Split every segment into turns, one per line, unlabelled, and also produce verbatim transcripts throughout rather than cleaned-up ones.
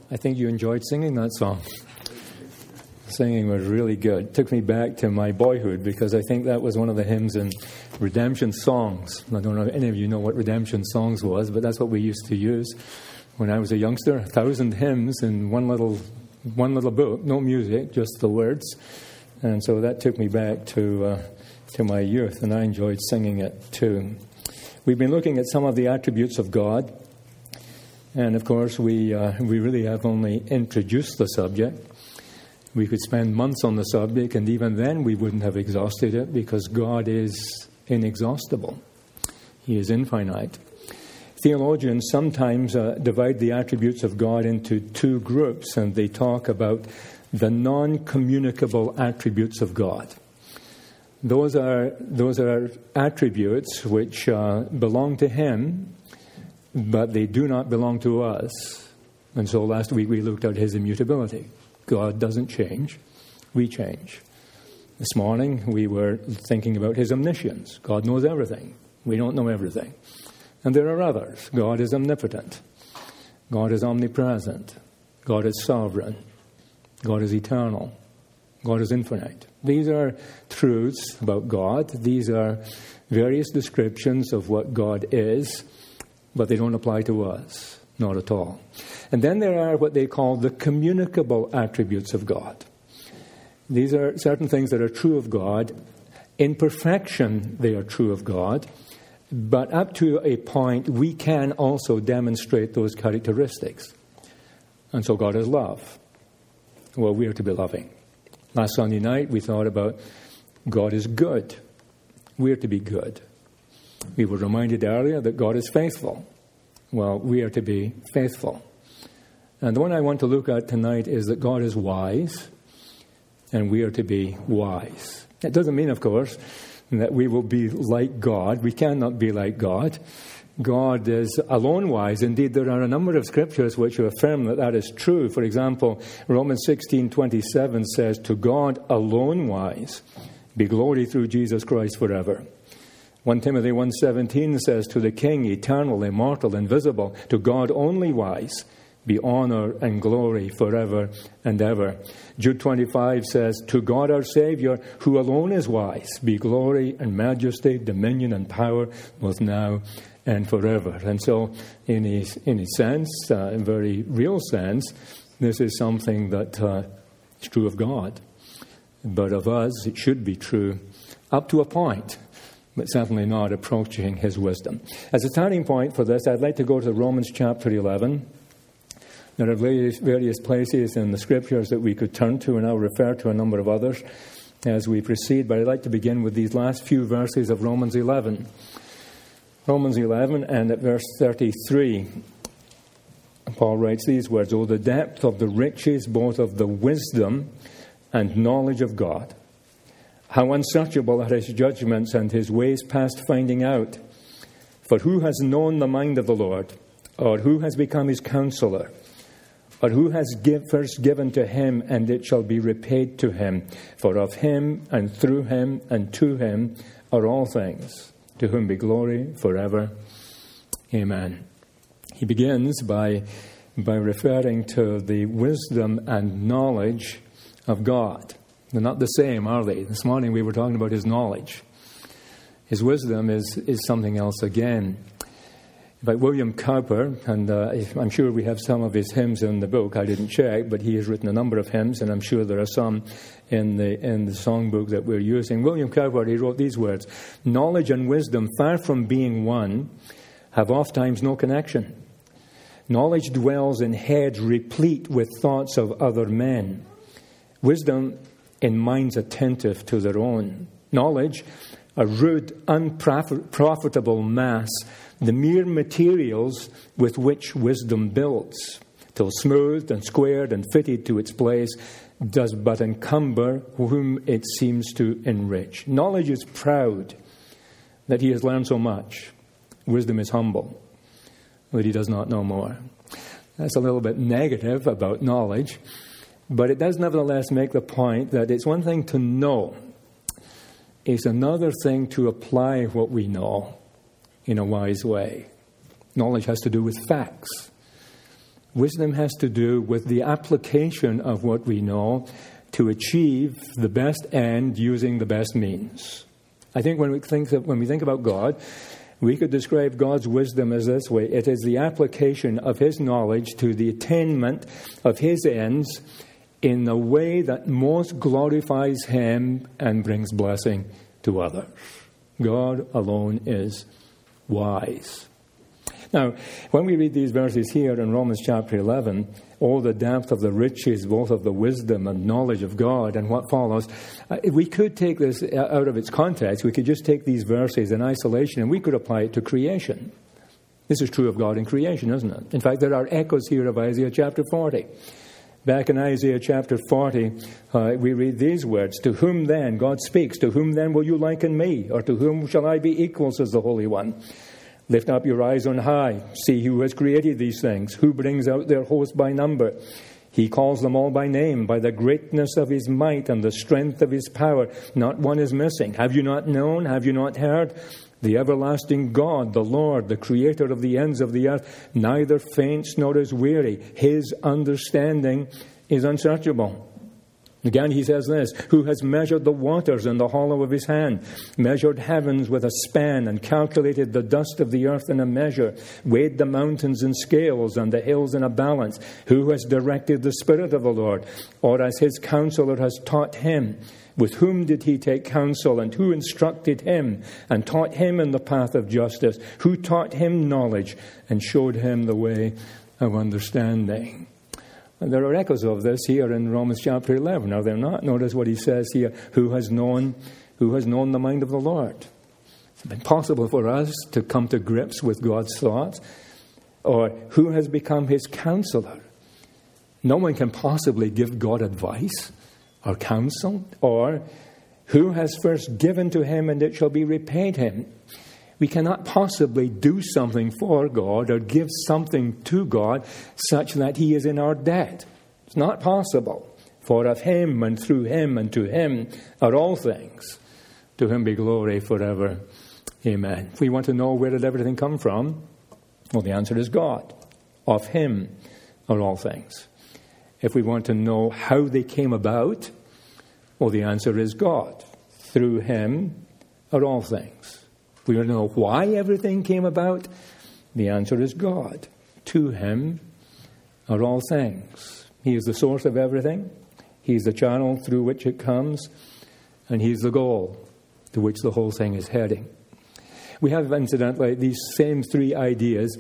I think you enjoyed singing that song. Singing was really good. It took me back to my boyhood because I think that was one of the hymns in redemption songs. I don't know if any of you know what redemption songs was, but that's what we used to use when I was a youngster. A thousand hymns in one little one little book, no music, just the words. And so that took me back to uh, to my youth, and I enjoyed singing it too. We've been looking at some of the attributes of God, and of course we uh, we really have only introduced the subject. We could spend months on the subject, and even then we wouldn't have exhausted it because God is inexhaustible. He is infinite. Theologians sometimes uh, divide the attributes of God into two groups, and they talk about the non-communicable attributes of God. Those are those are attributes which uh, belong to Him, but they do not belong to us. And so last week we looked at His immutability. God doesn't change. We change. This morning we were thinking about His omniscience. God knows everything. We don't know everything. And there are others. God is omnipotent. God is omnipresent. God is sovereign. God is eternal. God is infinite. These are truths about God. These are various descriptions of what God is, but they don't apply to us. Not at all. And then there are what they call the communicable attributes of God. These are certain things that are true of God. In perfection, they are true of God. But up to a point, we can also demonstrate those characteristics. And so God is love. Well, we are to be loving. Last Sunday night, we thought about God is good. We are to be good. We were reminded earlier that God is faithful. Well, we are to be faithful. And the one I want to look at tonight is that God is wise, and we are to be wise. It doesn't mean, of course, that we will be like God. We cannot be like God. God is alone wise. Indeed, there are a number of scriptures which affirm that that is true. For example, Romans sixteen twenty-seven says, "To God alone wise be glory through Jesus Christ forever." First Timothy one seventeen says, "To the King, eternal, immortal, invisible, to God only wise, be honor and glory forever and ever." Jude twenty-five says, "To God our Savior, who alone is wise, be glory and majesty, dominion and power, both now and forever." And so, in a, in a sense, uh, in a very real sense, this is something that uh, is true of God. But of us, it should be true up to a point, but certainly not approaching His wisdom. As a starting point for this, I'd like to go to Romans chapter eleven. There are various, various places in the Scriptures that we could turn to, and I'll refer to a number of others as we proceed, but I'd like to begin with these last few verses of Romans eleven. Romans eleven and at verse thirty-three, Paul writes these words, "Oh, the depth of the riches, both of the wisdom and knowledge of God! How unsearchable are His judgments and His ways past finding out! For who has known the mind of the Lord? Or who has become His counselor? Or who has give, first given to Him, and it shall be repaid to Him? For of Him, and through Him, and to Him are all things, to whom be glory forever. Amen." He begins by, by referring to the wisdom and knowledge of God. They're not the same, are they? This morning we were talking about His knowledge. His wisdom is, is something else again. By William Cowper, and uh, I'm sure we have some of his hymns in the book. I didn't check, but he has written a number of hymns, and I'm sure there are some in the in the songbook that we're using. William Cowper, he wrote these words: "Knowledge and wisdom, far from being one, have oftentimes no connection. Knowledge dwells in heads replete with thoughts of other men. Wisdom in minds attentive to their own. Knowledge, a rude, unprofitable mass, the mere materials with which wisdom builds, till smoothed and squared and fitted to its place, does but encumber whom it seems to enrich. Knowledge is proud that he has learned so much. Wisdom is humble that he does not know more." That's a little bit negative about knowledge, but it does nevertheless make the point that it's one thing to know. It's another thing to apply what we know in a wise way. Knowledge has to do with facts. Wisdom has to do with the application of what we know to achieve the best end using the best means. I think when we think of, when we think about God, we could describe God's wisdom as this way. It is the application of His knowledge to the attainment of His ends in the way that most glorifies Him and brings blessing to others. God alone is wise. Now, when we read these verses here in Romans chapter eleven, all the depth of the riches, both of the wisdom and knowledge of God and what follows, uh, we could take this out of its context. We could just take these verses in isolation and we could apply it to creation. This is true of God in creation, isn't it? In fact, there are echoes here of Isaiah chapter forty. Back in Isaiah chapter forty, uh, we read these words, "To whom then," God speaks, "to whom then will you liken me? Or to whom shall I be equal, says the Holy One? Lift up your eyes on high. See who has created these things, who brings out their host by number. He calls them all by name, by the greatness of His might and the strength of His power. Not one is missing. Have you not known? Have you not heard? The everlasting God, the Lord, the Creator of the ends of the earth, neither faints nor is weary. His understanding is unsearchable." Again, he says this, "Who has measured the waters in the hollow of His hand, measured heavens with a span, and calculated the dust of the earth in a measure, weighed the mountains in scales and the hills in a balance? Who has directed the Spirit of the Lord, or as His counselor has taught Him? With whom did He take counsel, and who instructed Him and taught Him in the path of justice? Who taught Him knowledge and showed Him the way of understanding?" And there are echoes of this here in Romans chapter eleven, are there not? Notice what he says here, who has known, who has known the mind of the Lord? It's impossible for us to come to grips with God's thoughts. Or who has become His counselor? No one can possibly give God advice or counsel. Or who has first given to Him and it shall be repaid him? We cannot possibly do something for God or give something to God such that He is in our debt. It's not possible. For of Him and through Him and to Him are all things. To Him be glory forever. Amen. If we want to know where did everything come from, well, the answer is God. Of Him are all things. If we want to know how they came about, well, the answer is God. Through Him are all things. We want to know why everything came about. The answer is God. To Him are all things. He is the source of everything. He is the channel through which it comes. And He is the goal to which the whole thing is heading. We have, incidentally, these same three ideas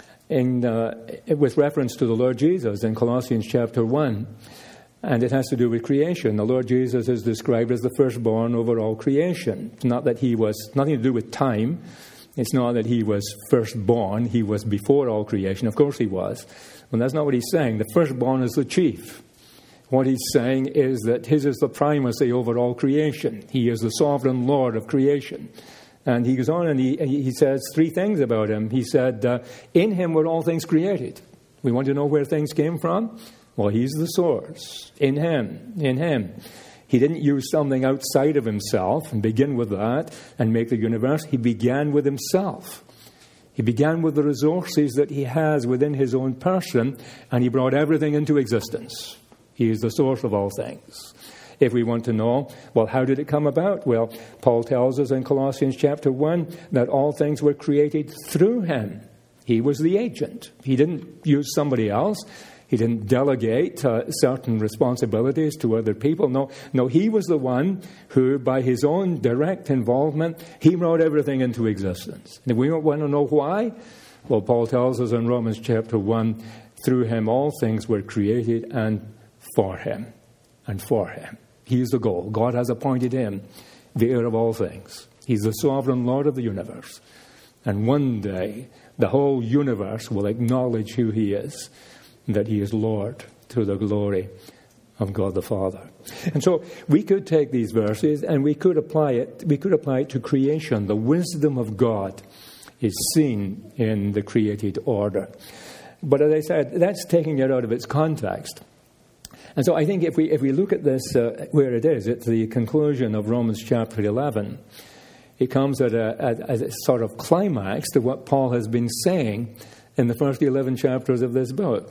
in, uh, with reference to the Lord Jesus in Colossians chapter one. And it has to do with creation. The Lord Jesus is described as the firstborn over all creation. Not that He was, nothing to do with time. It's not that He was firstborn. He was before all creation. Of course He was. But that's not what He's saying. The firstborn is the chief. What He's saying is that His is the primacy over all creation. He is the sovereign Lord of creation. And He goes on and He, he says three things about Him. He said, uh, in Him were all things created. We want to know where things came from? Well, He's the source. In Him. In Him. He didn't use something outside of Himself and begin with that and make the universe. He began with Himself. He began with the resources that He has within His own person, and He brought everything into existence. He is the source of all things. If we want to know, well, how did it come about? Well, Paul tells us in Colossians chapter one that all things were created through Him. He was the agent. He didn't use somebody else. He didn't delegate uh, certain responsibilities to other people. No, no, He was the one who, by His own direct involvement, He brought everything into existence. And if we want to know why, well, Paul tells us in Romans chapter one, through Him all things were created and for Him. And for Him. He is the goal. God has appointed Him the heir of all things. He's the sovereign Lord of the universe. And one day, the whole universe will acknowledge who He is, that He is Lord to the glory of God the Father. And so we could take these verses and we could apply it, we could apply it to creation. The wisdom of God is seen in the created order. But as I said, that's taking it out of its context. And so I think if we if we look at this uh, where it is, at the conclusion of Romans chapter eleven, it comes at a, at, at a sort of climax to what Paul has been saying in the first eleven chapters of this book.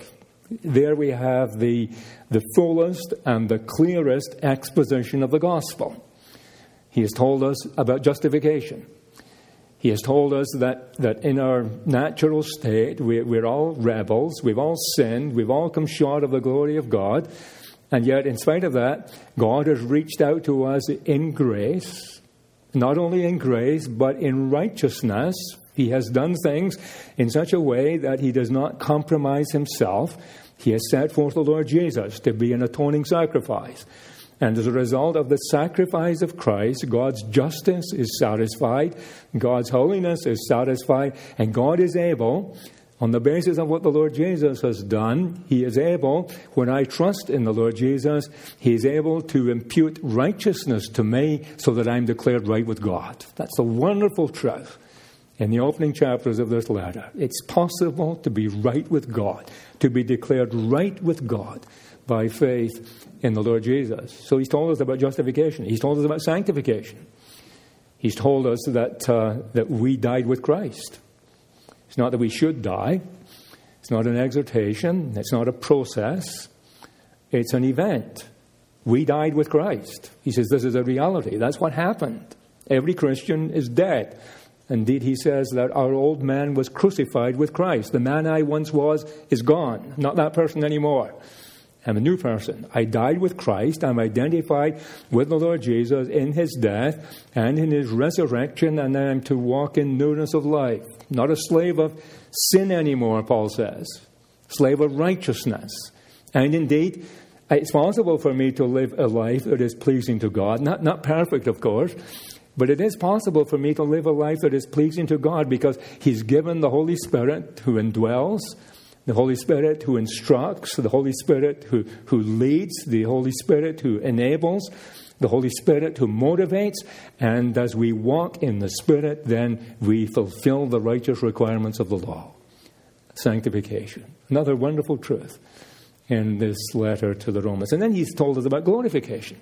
There we have the, the fullest and the clearest exposition of the gospel. He has told us about justification. He has told us that, that in our natural state, we're, we're all rebels, we've all sinned, we've all come short of the glory of God. And yet, in spite of that, God has reached out to us in grace. Not only in grace, but in righteousness. He has done things in such a way that he does not compromise himself. He has set forth the Lord Jesus to be an atoning sacrifice. And as a result of the sacrifice of Christ, God's justice is satisfied, God's holiness is satisfied, and God is able, on the basis of what the Lord Jesus has done, he is able, when I trust in the Lord Jesus, he is able to impute righteousness to me so that I'm declared right with God. That's a wonderful truth. In the opening chapters of this letter, it's possible to be right with God, to be declared right with God by faith in the Lord Jesus. So he's told us about justification. He's told us about sanctification. He's told us that uh, that we died with Christ. It's not that we should die. It's not an exhortation. It's not a process. It's an event. We died with Christ. He says this is a reality. That's what happened. Every Christian is dead. Indeed, he says that our old man was crucified with Christ. The man I once was is gone. Not that person anymore. I'm a new person. I died with Christ. I'm identified with the Lord Jesus in his death and in his resurrection, and I'm to walk in newness of life. Not a slave of sin anymore, Paul says. Slave of righteousness. And indeed, it's possible for me to live a life that is pleasing to God. Not, not perfect, of course. But it is possible for me to live a life that is pleasing to God because he's given the Holy Spirit who indwells, the Holy Spirit who instructs, the Holy Spirit who, who leads, the Holy Spirit who enables, the Holy Spirit who motivates. And as we walk in the Spirit, then we fulfill the righteous requirements of the law. Sanctification. Another wonderful truth in this letter to the Romans. And then he's told us about glorification.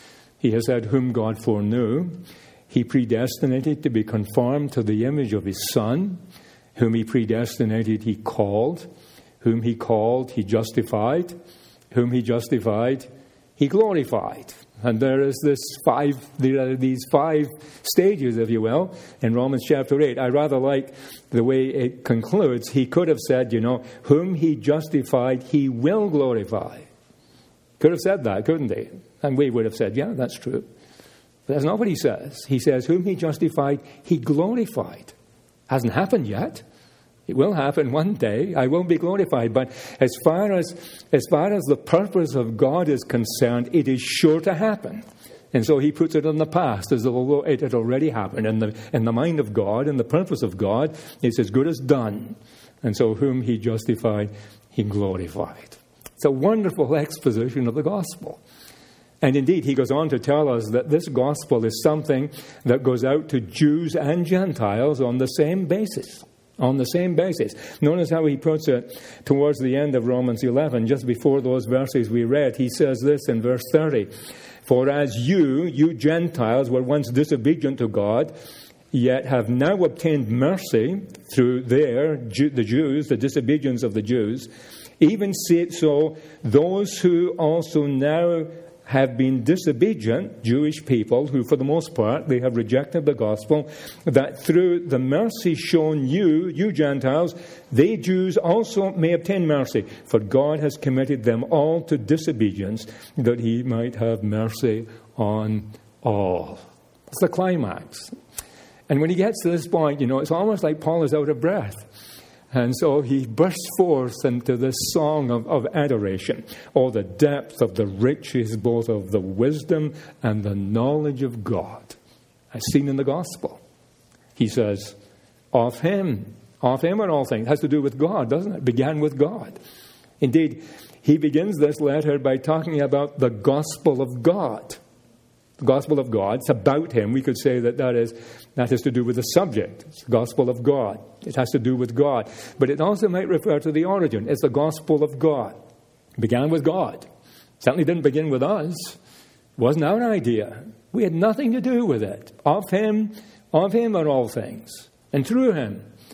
He has said, whom God foreknew, he predestinated to be conformed to the image of his Son. Whom he predestinated, he called. Whom he called, he justified. Whom he justified, he glorified. And there is this five, there are these five stages, if you will, in Romans chapter eight. I rather like the way it concludes. He could have said, you know, whom he justified, he will glorify. Could have said that, couldn't he? And we would have said, yeah, that's true. But that's not what he says. He says, whom he justified, he glorified. Hasn't happened yet. It will happen one day. I will be glorified. But as far as as far as the purpose of God is concerned, it is sure to happen. And so he puts it in the past as though it had already happened. In the, in the mind of God, in the purpose of God, it's as good as done. And so whom he justified, he glorified. It's a wonderful exposition of the gospel. And indeed, he goes on to tell us that this gospel is something that goes out to Jews and Gentiles on the same basis. On the same basis. Notice how he puts it towards the end of Romans eleven, just before those verses we read. He says this in verse thirty. For as you, you Gentiles, were once disobedient to God, yet have now obtained mercy through their, the Jews, the disobedience of the Jews, even so those who also now have been disobedient, Jewish people, who for the most part, they have rejected the gospel, that through the mercy shown you, you Gentiles, they Jews also may obtain mercy. For God has committed them all to disobedience, that he might have mercy on all. It's the climax. And when he gets to this point, you know, it's almost like Paul is out of breath. And so he bursts forth into this song of, of adoration. Oh, the depth of the riches, both of the wisdom and the knowledge of God, as seen in the gospel. He says, of him, of him are all things. It has to do with God, doesn't it? It began with God. Indeed, he begins this letter by talking about the gospel of God. The gospel of God. It's about him. We could say that that is that has to do with the subject. It's the gospel of God. It has to do with God. But it also might refer to the origin. It's the gospel of God. It began with God. It certainly didn't begin with us. It wasn't our idea. We had nothing to do with it. Of him, of him are all things. And through him,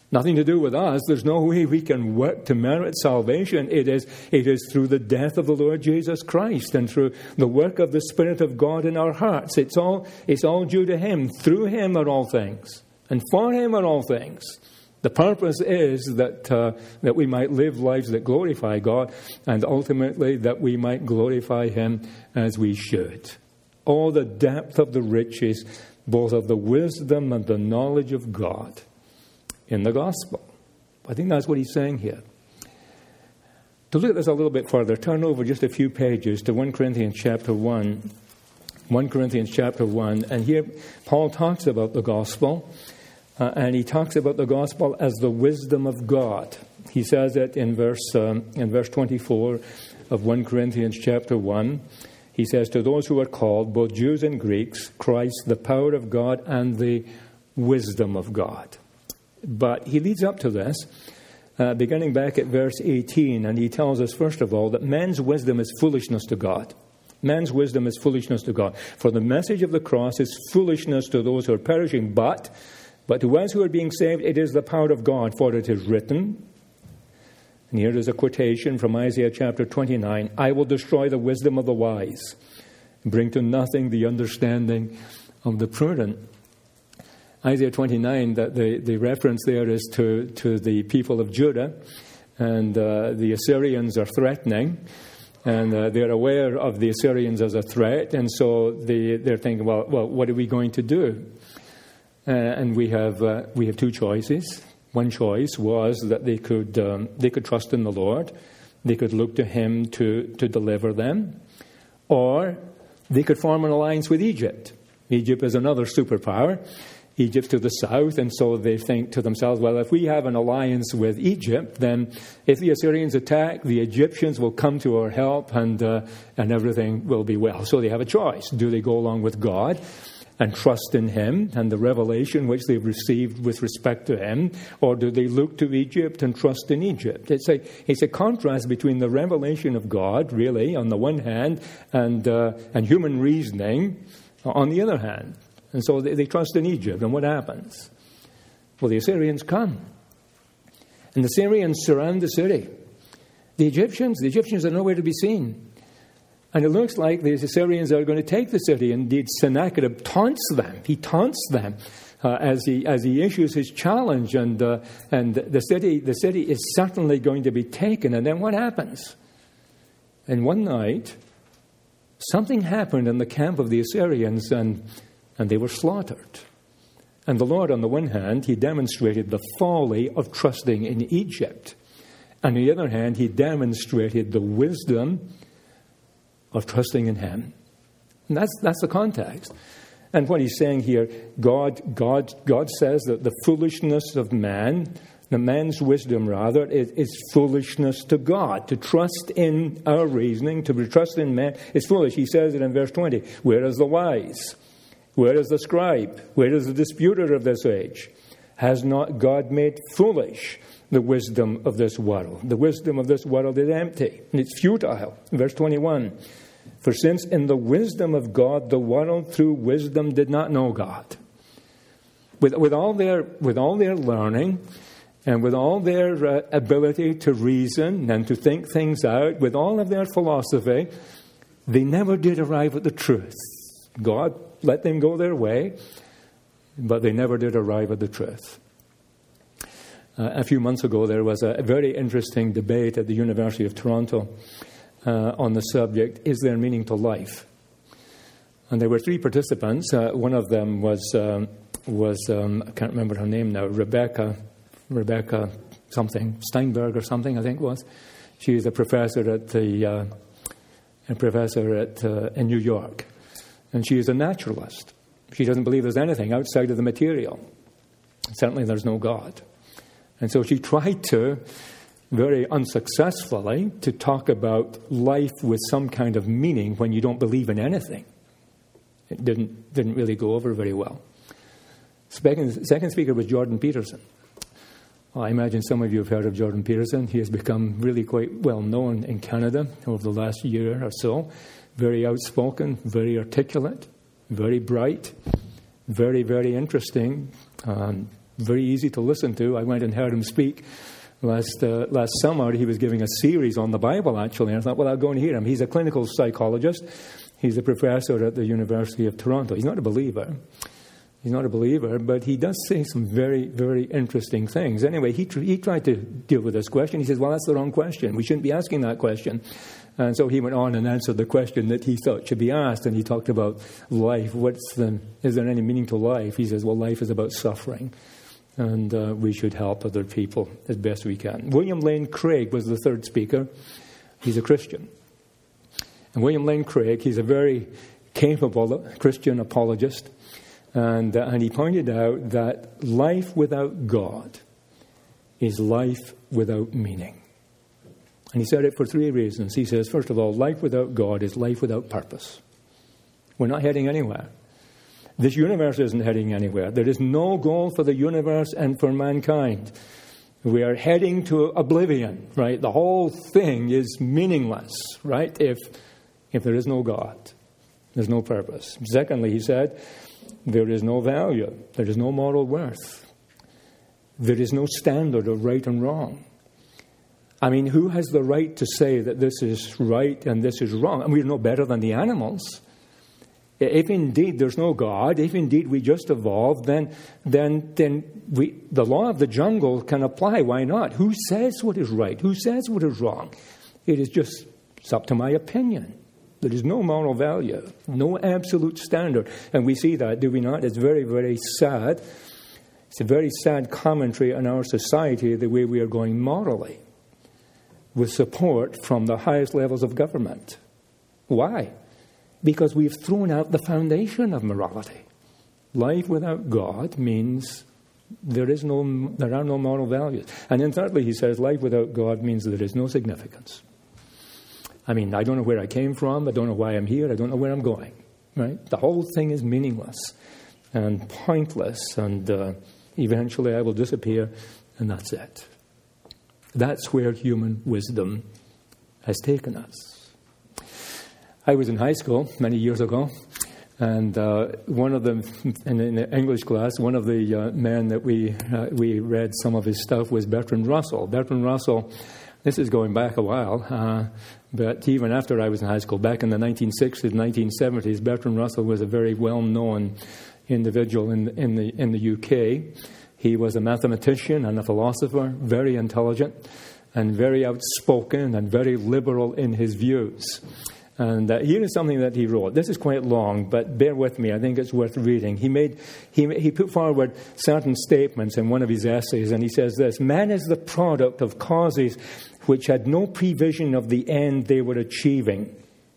Nothing to do with us. There's no way we can work to merit salvation. It is, it is through the death of the Lord Jesus Christ and through the work of the Spirit of God in our hearts. It's all, it's all due to Him. Through Him are all things, and for Him are all things. The purpose is that uh, that we might live lives that glorify God, and ultimately that we might glorify Him as we should. All the depth of the riches, both of the wisdom and the knowledge of God in the gospel. I think that's what he's saying here. To look at this a little bit further, turn over just a few pages to First Corinthians chapter one. First Corinthians chapter one, and here Paul talks about the gospel, uh, and he talks about the gospel as the wisdom of God. He says it in verse um, in verse twenty-four of First Corinthians chapter one. He says, "To those who are called, both Jews and Greeks, Christ, the power of God and the wisdom of God." But he leads up to this, uh, beginning back at verse eighteen, and he tells us, first of all, that man's wisdom is foolishness to God. Man's wisdom is foolishness to God. For the message of the cross is foolishness to those who are perishing, but, but to us who are being saved, it is the power of God, for it is written, and here is a quotation from Isaiah chapter twenty-nine, "I will destroy the wisdom of the wise, and bring to nothing the understanding of the prudent." Isaiah twenty-nine, that the, the reference there is to, to the people of Judah, and uh, the Assyrians are threatening, and uh, they're aware of the Assyrians as a threat, and so they, they're thinking, well, well, what are we going to do? Uh, and we have uh, we have two choices. One choice was that they could um, they could trust in the Lord, they could look to Him to, to deliver them, or they could form an alliance with Egypt. Egypt is another superpower. Egypt's to the south, and so they think to themselves, well, if we have an alliance with Egypt, then if the Assyrians attack, the Egyptians will come to our help, and uh, and everything will be well. So they have a choice. Do they go along with God and trust in Him and the revelation which they've received with respect to Him, or do they look to Egypt and trust in Egypt? It's a, it's a contrast between the revelation of God, really, on the one hand, and uh, and human reasoning on the other hand. And so they, they trust in Egypt. And what happens? Well, the Assyrians come. And the Assyrians surround the city. The Egyptians, the Egyptians are nowhere to be seen. And it looks like the Assyrians are going to take the city. Indeed, Sennacherib taunts them. He taunts them uh, as he as he issues his challenge. And uh, and the city the city is certainly going to be taken. And then what happens? And one night, something happened in the camp of the Assyrians, and And they were slaughtered. And the Lord, on the one hand, He demonstrated the folly of trusting in Egypt. On the other hand, He demonstrated the wisdom of trusting in Him. And that's that's the context. And what He's saying here, God, God, God says that the foolishness of man, the man's wisdom rather, is, is foolishness to God. To trust in our reasoning, to trust in man, is foolish. He says it in verse twenty. Where is the wise? Where is the scribe? Where is the disputer of this age? Has not God made foolish the wisdom of this world? The wisdom of this world is empty, and it's futile. Verse twenty-one, for since in the wisdom of God, the world through wisdom did not know God. With, with, all, their, with all their learning, and with all their uh, ability to reason and to think things out, with all of their philosophy, they never did arrive at the truth. God let them go their way, but they never did arrive at the truth. Uh, a few months ago, there was a, a very interesting debate at the University of Toronto uh, on the subject, is there meaning to life? And there were three participants. Uh, one of them was, um, was um, I can't remember her name now, Rebecca, Rebecca something, Steinberg or something, I think it was. She is a professor at the, uh, a professor at uh, in New York. And she is a naturalist. She doesn't believe there's anything outside of the material. Certainly there's no God. And so she tried to, very unsuccessfully, to talk about life with some kind of meaning when you don't believe in anything. It didn't didn't really go over very well. Second, second speaker was Jordan Peterson. Well, I imagine some of you have heard of Jordan Peterson. He has become really quite well known in Canada over the last year or so. Very outspoken, very articulate, very bright, very, very interesting, um, very easy to listen to. I went and heard him speak last uh, last summer. He was giving a series on the Bible, actually, and I thought, well, I'll go and hear him. He's a clinical psychologist. He's a professor at the University of Toronto. He's not a believer. He's not a believer, but he does say some very, very interesting things. Anyway, he tr- he tried to deal with this question. He says, well, that's the wrong question. We shouldn't be asking that question. And so he went on and answered the question that he thought should be asked, and he talked about life. What's the, is there any meaning to life? He says, well, life is about suffering, and uh, we should help other people as best we can. William Lane Craig was the third speaker. He's a Christian. And William Lane Craig, he's a very capable Christian apologist, and, uh, and he pointed out that life without God is life without meaning. And he said it for three reasons. He says, first of all, life without God is life without purpose. We're not heading anywhere. This universe isn't heading anywhere. There is no goal for the universe and for mankind. We are heading to oblivion, right? The whole thing is meaningless, right? If, if there is no God, there's no purpose. Secondly, he said, there is no value. There is no moral worth. There is no standard of right and wrong. I mean, who has the right to say that this is right and this is wrong? And we're no better than the animals. If indeed there's no God, if indeed we just evolved, then then then we the law of the jungle can apply. Why not? Who says what is right? Who says what is wrong? It is just it's up to my opinion. There is no moral value, no absolute standard. And we see that, do we not? It's very, very sad. It's a very sad commentary on our society, the way we are going morally, with support from the highest levels of government. Why? Because we've thrown out the foundation of morality. Life without God means there is no, there are no moral values. And then thirdly, he says, life without God means there is no significance. I mean, I don't know where I came from. I don't know why I'm here. I don't know where I'm going. Right? The whole thing is meaningless and pointless, and uh, eventually I will disappear, and that's it. That's where human wisdom has taken us. I was in high school many years ago, and uh, one of the, in, in the English class, one of the uh, men that we uh, we read some of his stuff was Bertrand Russell. Bertrand Russell, this is going back a while, uh, but even after I was in high school, back in the nineteen sixties, nineteen seventies, Bertrand Russell was a very well-known individual in, in the in the U K. He was a mathematician and a philosopher, very intelligent and very outspoken and very liberal in his views. And uh, here is something that he wrote. This is quite long, but bear with me. I think it's worth reading. He made he he put forward certain statements in one of his essays, and he says this: man is the product of causes which had no prevision of the end they were achieving.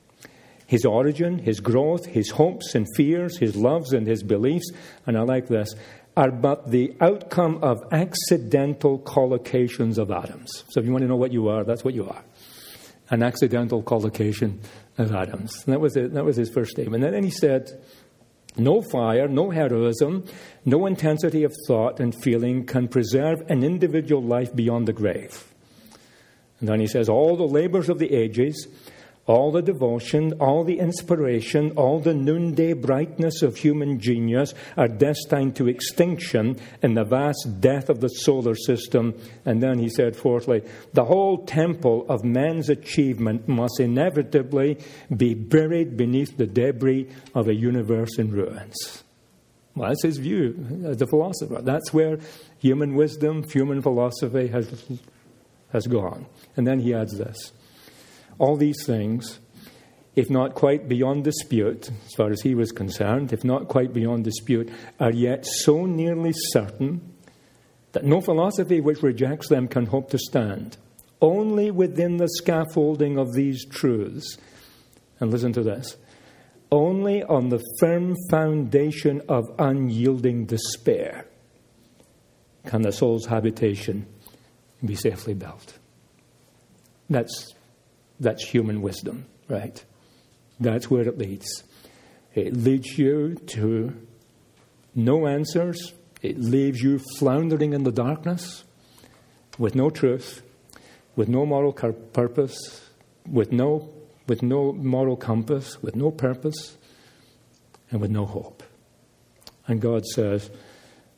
His origin, his growth, his hopes and fears, his loves and his beliefs, and I like this, are but the outcome of accidental collocations of atoms. So if you want to know what you are, that's what you are. An accidental collocation of atoms. And that was it, that was his first statement. And then he said, no fire, no heroism, no intensity of thought and feeling can preserve an individual life beyond the grave. And then he says, all the labors of the ages, all the devotion, all the inspiration, all the noonday brightness of human genius are destined to extinction in the vast death of the solar system. And then he said, fourthly, the whole temple of man's achievement must inevitably be buried beneath the debris of a universe in ruins. Well, that's his view as a philosopher. That's where human wisdom, human philosophy has, has gone. And then he adds this. All these things, if not quite beyond dispute, as far as he was concerned, if not quite beyond dispute, are yet so nearly certain that no philosophy which rejects them can hope to stand. Only within the scaffolding of these truths, and listen to this, only on the firm foundation of unyielding despair can the soul's habitation be safely built. That's That's human wisdom, right? That's where it leads. It leads you to no answers. It leaves you floundering in the darkness with no truth, with no moral purpose, with no, with no moral compass, with no purpose, and with no hope. And God says,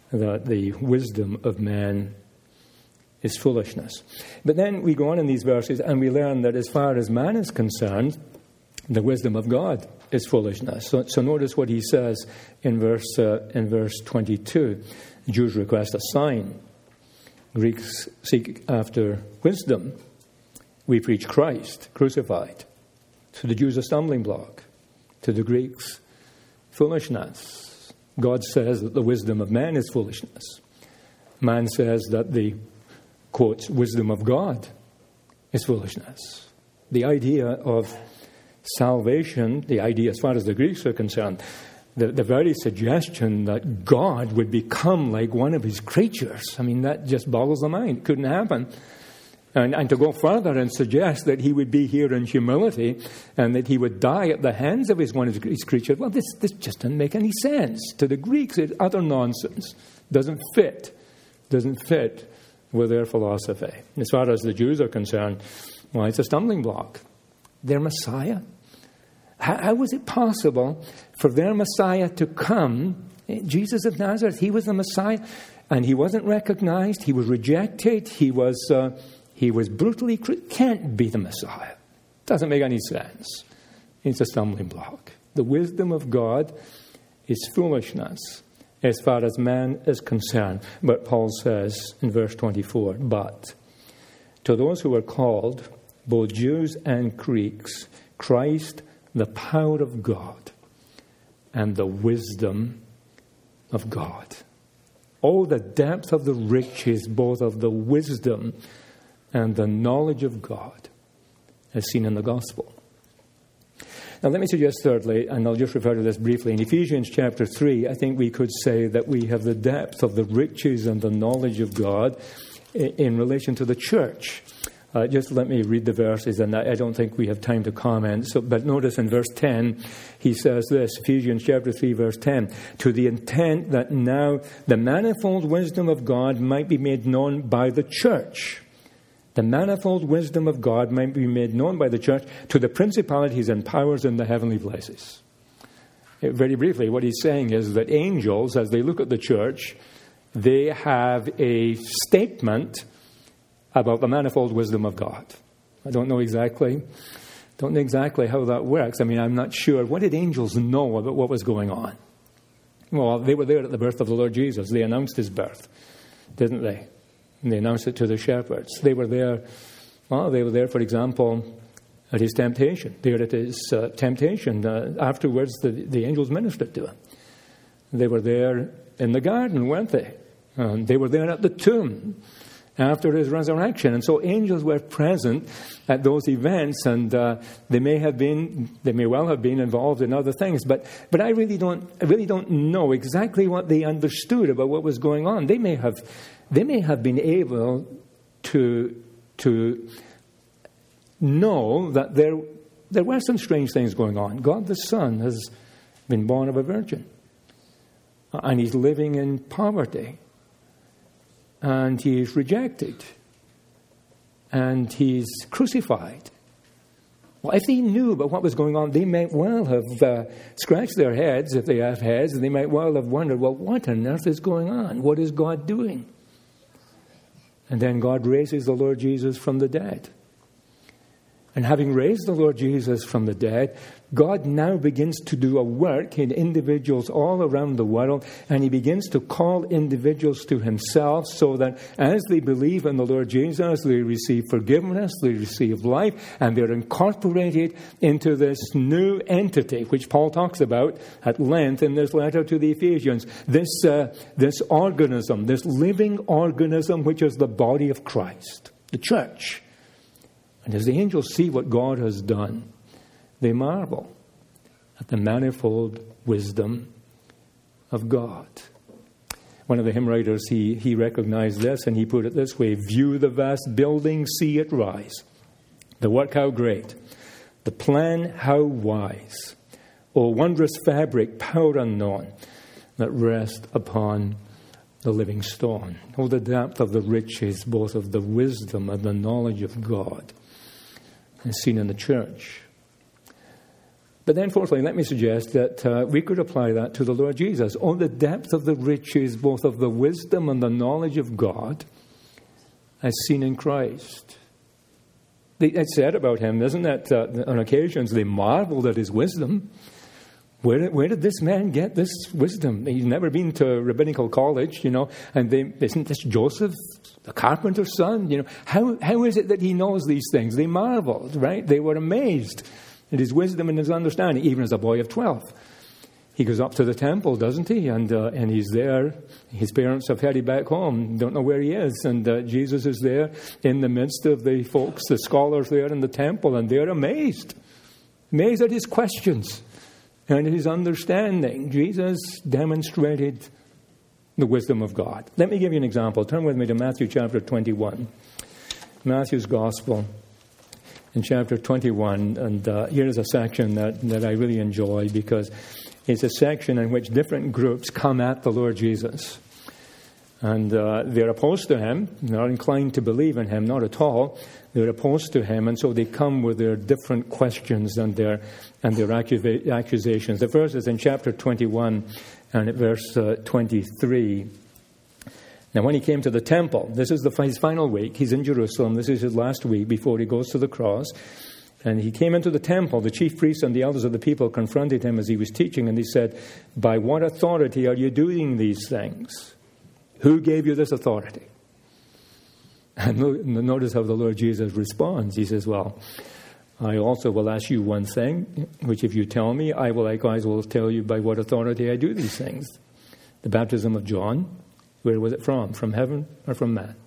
that the wisdom of man is foolishness. But then we go on in these verses and we learn that as far as man is concerned, the wisdom of God is foolishness. So, so notice what he says in verse uh, in verse twenty-two. Jews request a sign. Greeks seek after wisdom. We preach Christ crucified. To the Jews, a stumbling block. To the Greeks, foolishness. God says that the wisdom of man is foolishness. Man says that the, quotes, wisdom of God is foolishness. The idea of salvation, the idea as far as the Greeks are concerned, the, the very suggestion that God would become like one of his creatures, I mean, that just boggles the mind. It couldn't happen. And, and to go further and suggest that he would be here in humility and that he would die at the hands of his one of his creatures, well, this, this just doesn't make any sense. To the Greeks, it's utter nonsense. Doesn't fit. Doesn't fit with their philosophy. As far as the Jews are concerned, well, it's a stumbling block. Their Messiah? How, how was it possible for their Messiah to come? Jesus of Nazareth, he was the Messiah, and he wasn't recognized. He was rejected. He was... Uh, He was brutally, can't be the Messiah. Doesn't make any sense. It's a stumbling block. The wisdom of God is foolishness as far as man is concerned. But Paul says in verse twenty-four, but to those who are called, both Jews and Greeks, Christ, the power of God and the wisdom of God. Oh, the depth of the riches, both of the wisdom and the knowledge of God as seen in the gospel. Now let me suggest thirdly, and I'll just refer to this briefly, in Ephesians chapter three, I think we could say that we have the depth of the riches and the knowledge of God in relation to the church. Uh, just let me read the verses, and I don't think we have time to comment. So, but notice in verse ten, he says this, Ephesians chapter three, verse ten, to the intent that now the manifold wisdom of God might be made known by the church. The manifold wisdom of God might be made known by the church to the principalities and powers in the heavenly places. Very briefly, what he's saying is that angels, as they look at the church, they have a statement about the manifold wisdom of God. I don't know exactly, don't know exactly how that works. I mean, I'm not sure. What did angels know about what was going on? Well, they were there at the birth of the Lord Jesus. They announced his birth, didn't they? And they announced it to the shepherds. They were there, well, they were there, for example, at his temptation. There at his uh, temptation. Uh, afterwards, the, the angels ministered to him. They were there in the garden, weren't they? Um, they were there at the tomb after his resurrection. And so angels were present at those events, and uh, they may have been, they may well have been involved in other things. But but I really don't, I really don't know exactly what they understood about what was going on. They may have, they may have been able to to know that there there were some strange things going on. God the Son has been born of a virgin, and he's living in poverty. And he is rejected. And he's crucified. Well, if they knew about what was going on, they might well have uh, scratched their heads, if they have heads, and they might well have wondered, well, what on earth is going on? What is God doing? And then God raises the Lord Jesus from the dead. And having raised the Lord Jesus from the dead, God now begins to do a work in individuals all around the world, and he begins to call individuals to himself so that as they believe in the Lord Jesus, they receive forgiveness, they receive life, and they're incorporated into this new entity, which Paul talks about at length in this letter to the Ephesians. This, uh, this organism, this living organism, which is the body of Christ, the church. And as the angels see what God has done, they marvel at the manifold wisdom of God. One of the hymn writers, he, he recognized this, and he put it this way: view the vast building, see it rise. The work how great, the plan how wise. O wondrous fabric, power unknown, that rest upon the living stone. Oh, the depth of the riches, both of the wisdom and the knowledge of God, is seen in the church. But then fourthly, let me suggest that uh, we could apply that to the Lord Jesus. Oh, the depth of the riches, both of the wisdom and the knowledge of God, as seen in Christ. It's said about him, isn't it? Uh, on occasions, they marveled at his wisdom. Where did, where did this man get this wisdom? He's never been to rabbinical college, you know, and they, isn't this Joseph, the carpenter's son? You know, how how is it that he knows these things? They marveled, right? They were amazed at his wisdom and his understanding, even as a boy of twelve. He goes up to the temple, doesn't he? And uh, and he's there. His parents have headed back home, don't know where he is. And uh, Jesus is there in the midst of the folks, the scholars there in the temple, and they're amazed. Amazed at his questions and his understanding. Jesus demonstrated the wisdom of God. Let me give you an example. Turn with me to Matthew chapter twenty-one. Matthew's Gospel in chapter twenty-one. And uh, here is a section that, that I really enjoy, because it's a section in which different groups come at the Lord Jesus. And uh, they're opposed to him, not inclined to believe in him, not at all. They're opposed to him, and so they come with their different questions and their and their accusa- accusations. The first is in chapter twenty-one and at verse uh, twenty-three. Now, when he came to the temple, this is the, his final week. He's in Jerusalem. This is his last week before he goes to the cross. And he came into the temple. The chief priests and the elders of the people confronted him as he was teaching, and they said, "By what authority are you doing these things? Who gave you this authority?" And notice how the Lord Jesus responds. He says, "Well, I also will ask you one thing, which if you tell me, I will likewise will tell you by what authority I do these things. The baptism of John, where was it from? From heaven or from man?"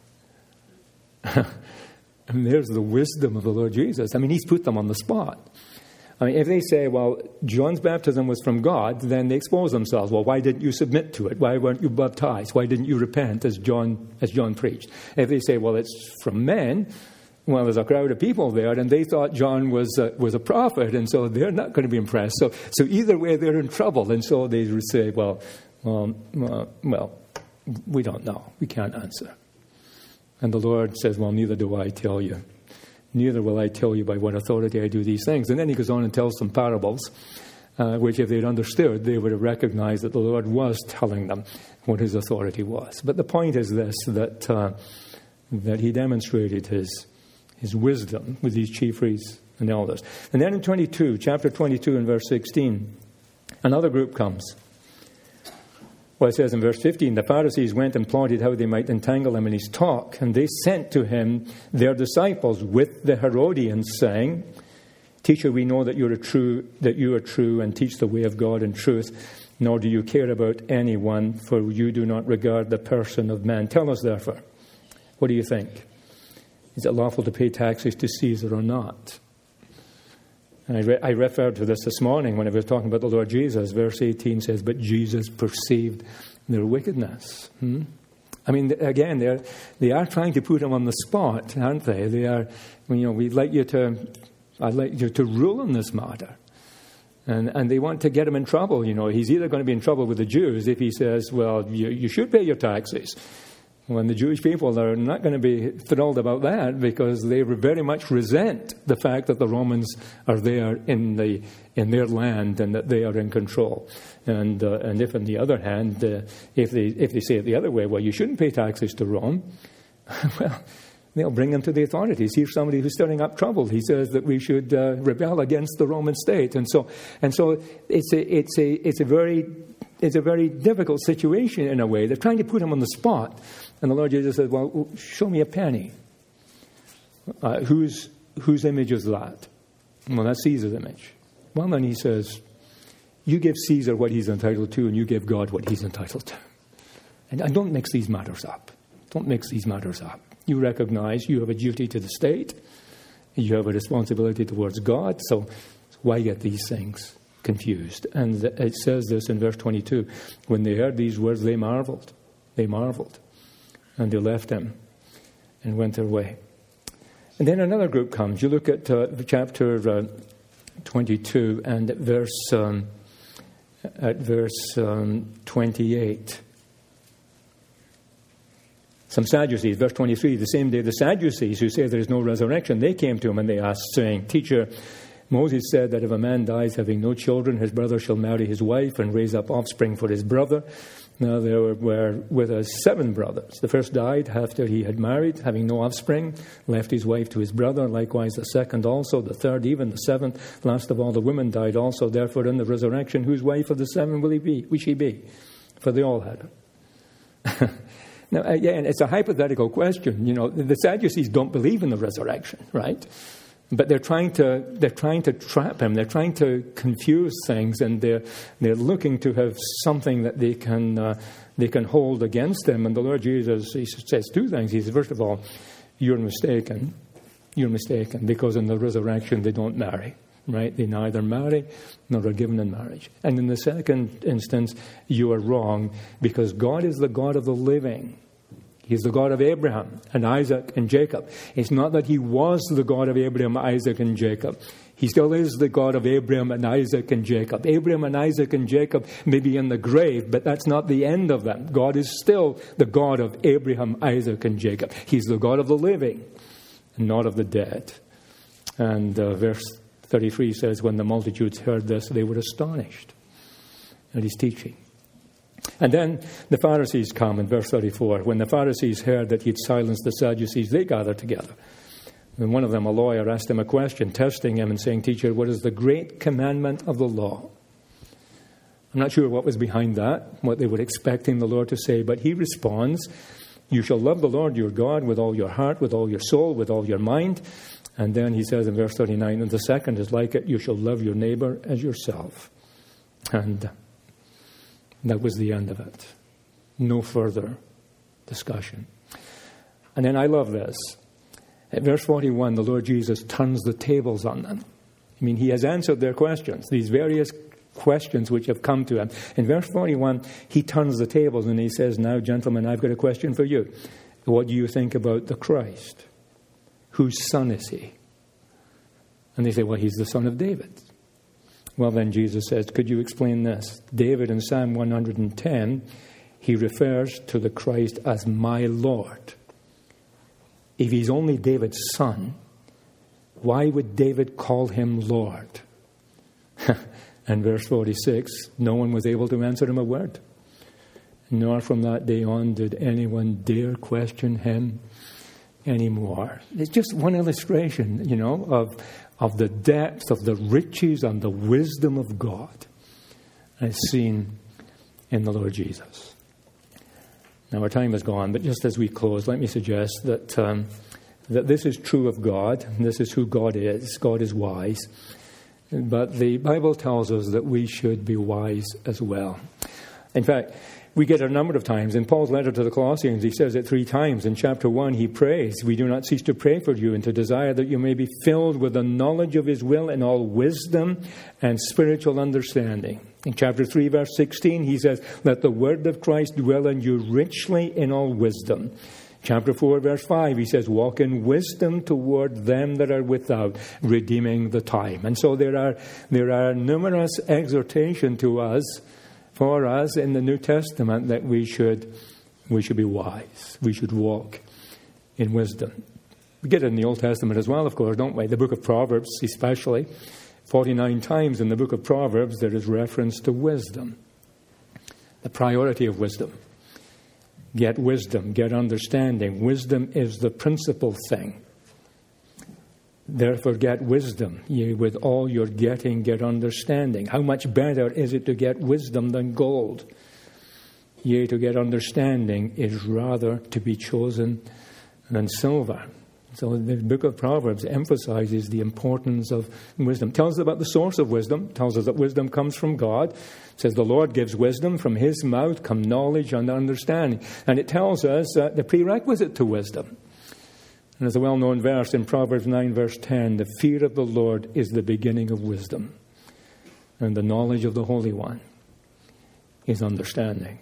And there's the wisdom of the Lord Jesus. I mean, he's put them on the spot. I mean, if they say, well, John's baptism was from God, then they expose themselves. Well, why didn't you submit to it? Why weren't you baptized? Why didn't you repent as John as John preached? If they say, well, it's from men, well, there's a crowd of people there, and they thought John was uh, was a prophet, and so they're not going to be impressed. So, so either way, they're in trouble. And so they would say, well, um, uh, well, we don't know. We can't answer. And the Lord says, well, neither do I tell you. Neither will I tell you by what authority I do these things. And then he goes on and tells some parables, uh, which if they'd understood, they would have recognized that the Lord was telling them what his authority was. But the point is this, that uh, that he demonstrated his his wisdom with these chief priests and elders. And then in twenty-two, chapter twenty-two and verse sixteen, another group comes. Well, it says in verse fifteen, the Pharisees went and plotted how they might entangle him in his talk, and they sent to him their disciples with the Herodians, saying, "Teacher, we know that you are true, that you are true, and teach the way of God in truth, nor do you care about anyone, for you do not regard the person of man. Tell us, therefore, what do you think? Is it lawful to pay taxes to Caesar or not?" And I, re- I referred to this this morning when I was talking about the Lord Jesus. Verse eighteen says, "But Jesus perceived their wickedness." Hmm? I mean, again, they're, they are trying to put him on the spot, aren't they? They are, you know, we'd like you to, I'd like you to rule on this matter. And and they want to get him in trouble. You know, he's either going to be in trouble with the Jews if he says, well, you, you should pay your taxes. When the Jewish people are not going to be thrilled about that, because they very much resent the fact that the Romans are there in the in their land and that they are in control. And uh, and if, on the other hand, uh, if they if they say it the other way, well, you shouldn't pay taxes to Rome, well, they'll bring them to the authorities. Here's somebody who's stirring up trouble. He says that we should uh, rebel against the Roman state, and so and so it's a it's a it's a very it's a very difficult situation in a way. They're trying to put him on the spot. And the Lord Jesus said, well, show me a penny. Uh, whose whose image is that? Well, that's Caesar's image. Well, then he says, you give Caesar what he's entitled to, and you give God what he's entitled to. And, and don't mix these matters up. Don't mix these matters up. You recognize you have a duty to the state. You have a responsibility towards God. So, so why get these things confused? And it says this in verse twenty-two. When they heard these words, they marveled. They marveled. And they left him and went their way. And then another group comes. You look at uh, chapter uh, twenty-two and at verse um, at verse um, twenty-eight. Some Sadducees, verse twenty-three. The same day, the Sadducees, who say there is no resurrection, they came to him and they asked, saying, "Teacher, Moses said that if a man dies having no children, his brother shall marry his wife and raise up offspring for his brother. Now there were with us seven brothers. The first died after he had married, having no offspring, left his wife to his brother. Likewise the second also, the third, even the seventh. Last of all, the woman died also. Therefore, in the resurrection, whose wife of the seven will he be? Will she be? For they all had her. Now, again, it's a hypothetical question. You know, the Sadducees don't believe in the resurrection, right? But they're trying to they're trying to trap him. They're trying to confuse things, and they're they're looking to have something that they can uh, they can hold against them. And the Lord Jesus, he says two things. He says, first of all, you're mistaken. You're mistaken because in the resurrection they don't marry, right? They neither marry nor are given in marriage. And in the second instance, you are wrong because God is the God of the living. He's the God of Abraham and Isaac and Jacob. It's not that he was the God of Abraham, Isaac, and Jacob. He still is the God of Abraham and Isaac and Jacob. Abraham and Isaac and Jacob may be in the grave, but that's not the end of them. God is still the God of Abraham, Isaac, and Jacob. He's the God of the living and not of the dead. And uh, verse thirty-three says, when the multitudes heard this, they were astonished at his teaching. And then the Pharisees come in verse thirty-four. When the Pharisees heard that he'd silenced the Sadducees, they gathered together. And one of them, a lawyer, asked him a question, testing him and saying, Teacher, what is the great commandment of the law? I'm not sure what was behind that, what they were expecting the Lord to say, but he responds, you shall love the Lord your God with all your heart, with all your soul, with all your mind. And then he says in verse thirty-nine, and the second is like it, you shall love your neighbor as yourself. And that was the end of it. No further discussion. And then I love this. At verse forty-one, the Lord Jesus turns the tables on them. I mean, he has answered their questions, these various questions which have come to him. In verse forty-one, he turns the tables and he says, now, gentlemen, I've got a question for you. What do you think about the Christ? Whose son is he? And they say, well, he's the son of David. Well, then Jesus says, could you explain this? David in Psalm one hundred ten, he refers to the Christ as my Lord. If he's only David's son, why would David call him Lord? And verse forty-six, no one was able to answer him a word. Nor from that day on did anyone dare question him anymore. It's just one illustration, you know, of of the depth of the riches and the wisdom of God as seen in the Lord Jesus. Now our time is gone, but just as we close, let me suggest that um, that this is true of God, and this is who God is. God is wise. But the Bible tells us that we should be wise as well. In fact, we get a number of times. In Paul's letter to the Colossians, he says it three times. In chapter one, he prays, we do not cease to pray for you and to desire that you may be filled with the knowledge of his will in all wisdom and spiritual understanding. In chapter three, verse sixteen, he says, let the word of Christ dwell in you richly in all wisdom. Chapter four, verse five, he says, walk in wisdom toward them that are without, redeeming the time. And so there are, there are numerous exhortations to us for us in the New Testament that we should we should be wise. We should walk in wisdom. We get it in the Old Testament as well, of course, don't we? The book of Proverbs especially. forty-nine times in the book of Proverbs there is reference to wisdom. The priority of wisdom. Get wisdom, get understanding. Wisdom is the principal thing. Therefore, get wisdom. Yea, with all your getting, get understanding. How much better is it to get wisdom than gold? Yea, to get understanding is rather to be chosen than silver. So the book of Proverbs emphasizes the importance of wisdom. Tells us about the source of wisdom. Tells us that wisdom comes from God. It says the Lord gives wisdom. From his mouth come knowledge and understanding. And it tells us uh, the prerequisite to wisdom. And there's a well-known verse in Proverbs nine, verse ten, the fear of the Lord is the beginning of wisdom, and the knowledge of the Holy One is understanding.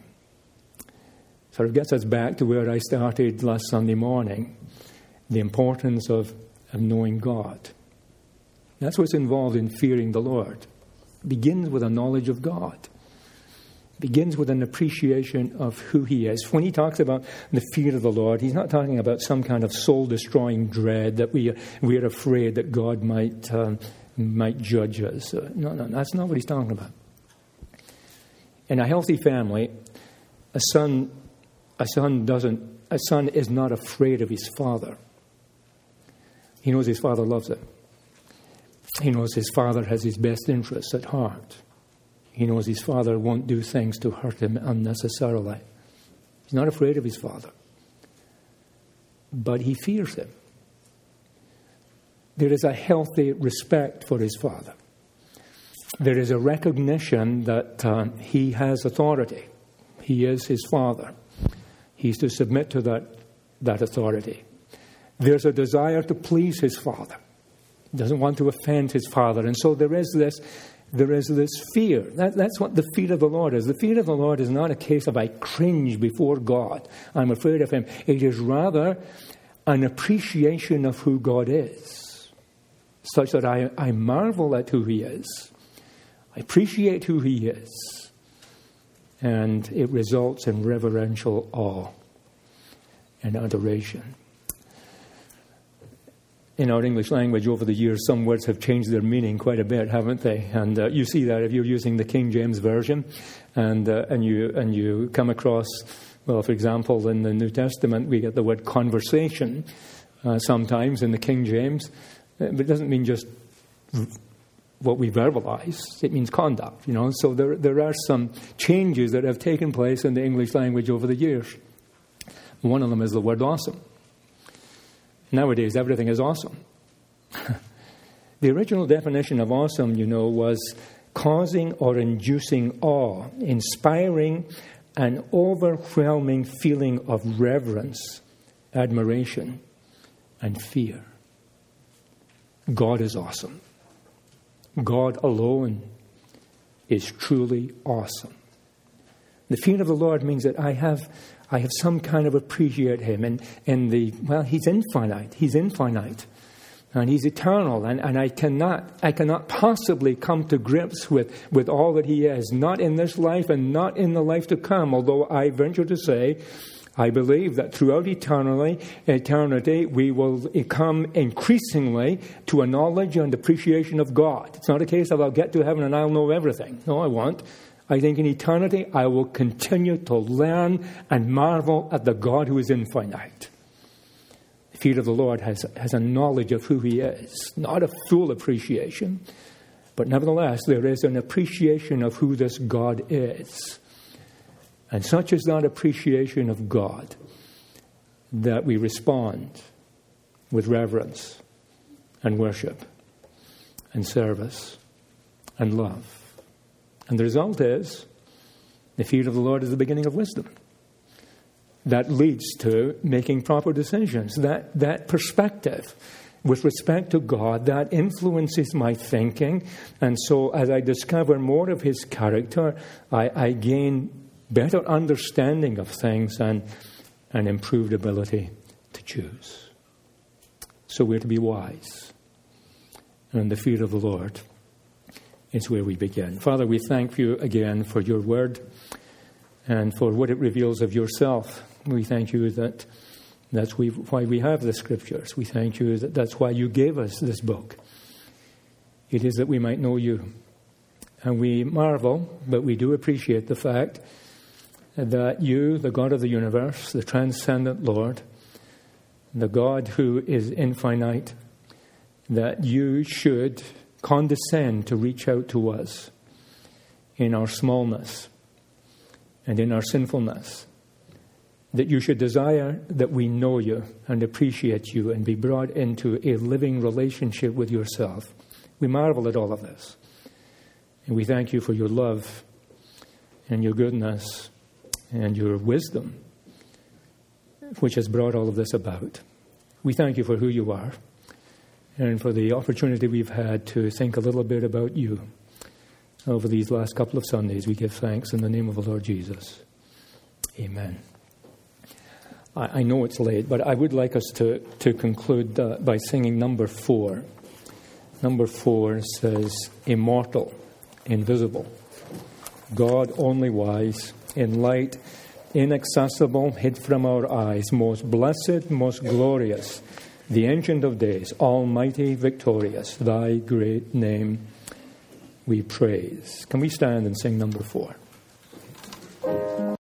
So it gets us back to where I started last Sunday morning, the importance of, of knowing God. That's what's involved in fearing the Lord. It begins with a knowledge of God. Begins with an appreciation of who he is. When he talks about the fear of the Lord, he's not talking about some kind of soul-destroying dread that we we are afraid that God might um, might judge us. Uh, no, no, that's not what he's talking about. In a healthy family, a son, a son doesn't, a son is not afraid of his father. He knows his father loves him. He knows his father has his best interests at heart. He knows his father won't do things to hurt him unnecessarily. He's not afraid of his father. But he fears him. There is a healthy respect for his father. There is a recognition that uh, he has authority. He is his father. He's to submit to that, that authority. There's a desire to please his father. He doesn't want to offend his father. And so there is this, there is this fear. That, that's what the fear of the Lord is. The fear of the Lord is not a case of I cringe before God. I'm afraid of him. It is rather an appreciation of who God is, such that I, I marvel at who he is. I appreciate who he is. And it results in reverential awe and adoration. In our English language, over the years, some words have changed their meaning quite a bit, haven't they? And uh, you see that if you're using the King James Version, and uh, and you and you come across, well, for example, in the New Testament, we get the word conversation uh, sometimes in the King James, but it doesn't mean just what we verbalize. It means conduct, you know. So there there are some changes that have taken place in the English language over the years. One of them is the word awesome. Nowadays, everything is awesome. The original definition of awesome, you know, was causing or inducing awe, inspiring an overwhelming feeling of reverence, admiration, and fear. God is awesome. God alone is truly awesome. The fear of the Lord means that I have I have some kind of appreciate him. And, and the, well, he's infinite. He's infinite. And he's eternal. And, and I cannot I cannot possibly come to grips with, with all that he is. Not in this life and not in the life to come. Although I venture to say, I believe that throughout eternity, eternity, we will come increasingly to a knowledge and appreciation of God. It's not a case of I'll get to heaven and I'll know everything. No, I won't. I think in eternity, I will continue to learn and marvel at the God who is infinite. The fear of the Lord has, has a knowledge of who he is. Not a full appreciation, but nevertheless, there is an appreciation of who this God is. And such is that appreciation of God that we respond with reverence and worship and service and love. And the result is, the fear of the Lord is the beginning of wisdom. That leads to making proper decisions. That, that perspective with respect to God, that influences my thinking. And so as I discover more of his character, I, I gain better understanding of things and an improved ability to choose. So we're to be wise. And the fear of the Lord is where we begin. Father, we thank you again for your word and for what it reveals of yourself. We thank you that that's we, why we have the scriptures. We thank you that that's why you gave us this book. It is that we might know you. And we marvel, but we do appreciate the fact that you, the God of the universe, the transcendent Lord, the God who is infinite, that you should condescend to reach out to us in our smallness and in our sinfulness, that you should desire that we know you and appreciate you and be brought into a living relationship with yourself. We marvel at all of this. And we thank you for your love and your goodness and your wisdom, which has brought all of this about. We thank you for who you are, and for the opportunity we've had to think a little bit about you over these last couple of Sundays. We give thanks in the name of the Lord Jesus. Amen. I, I know it's late, but I would like us to, to conclude uh, by singing number four. Number four says, immortal, invisible, God only wise, in light, inaccessible, hid from our eyes, most blessed, most glorious, the Ancient of Days, almighty, victorious, thy great name we praise. Can we stand and sing number four?